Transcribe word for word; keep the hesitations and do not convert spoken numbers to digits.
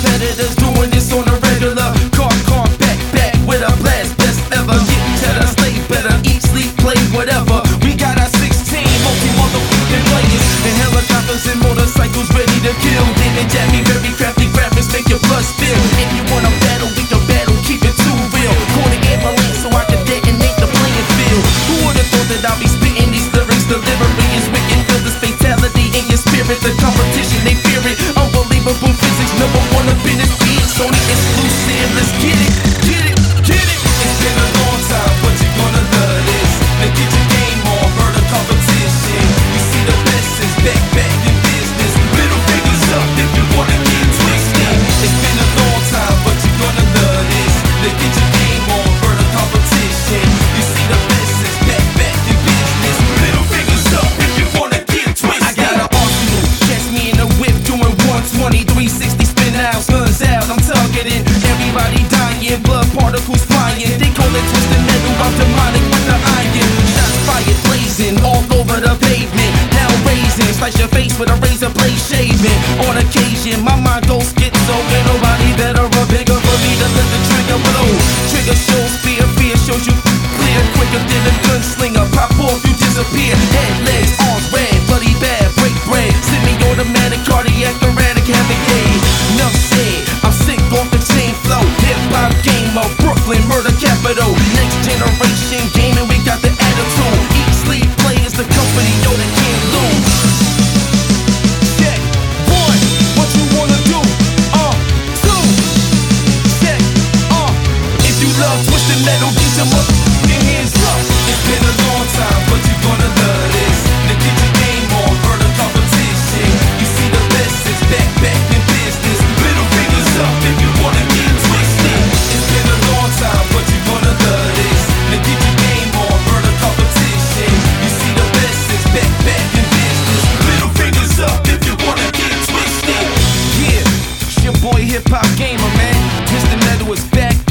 competitors doing this on a regular. Car, car, back, back with a blast, best ever. Get cheddar, slay better, eat, sleep, play, whatever. We got our sixteen multi-motherfucking players and helicopters and motorcycles ready to kill. Then and Jammy, very crafty graphics make your blood spill. If you wanna battle, we can battle, keep it too real. Call the ambulance so I can detonate the playing field. Who would've thought that I'll be spitting these lyrics? Delivery is wicked, feel this fatality in your spirit. The competition, they fear it. Unbelievable physics, number one up in this beat. Sony exclusive, let's get it, get it, get it. It's been a long time, but you're gonna love this. Now get your game on, murder competition. You see the best is back, back in business. Middle fingers up if you wanna get twisted. It's been a long time, but you're gonna love this. Now get your game on, murder competition. You see the best is back, back in business. Middle fingers up if you wanna get twisted. I got an arsenal, catch me in a whip doing one twenty, three sixty spin outs, guns out, I'm targeting. Everybody dying, blood particles flying. They call it twisted metal, I'm demonic with the iron. Shots fired, blazing all over the pavement. Now raising, slice your face with a razor blade shaving. On occasion, my mind goes schizo. Ain't nobody better or bigger for me to let the trigger blow. Trigger shows fear, fear shows you clear. Quicker than a gunslinger, pop off, you disappear. Head, legs, arms red, bloody bad, break bread. Semi-automatic, cardiac, erratic, havoc, yeah. Enough said, I'm sick off the chain flow. Hip-hop game of Brooklyn, murder capital. Next generation gaming, we got the attitude. Eat, sleep, play is the company, yo, they can't lose. Check, one, what you wanna do? Uh, two, check, uh. If you love twisted metal, get your motherfucking hands up. It's been a long time, but you gonna love this. Now get your game on, murder competition. You see the best is back, back in business. Middle fingers up if you wanna get twisted. It's been a long time, but you gonna love this. Now get your game on, murder competition. You see the best is back, back in business. Middle fingers up if you wanna get twisted. Yeah, it's your boy Hip Hop Gamer, man. Twisted Metal is back.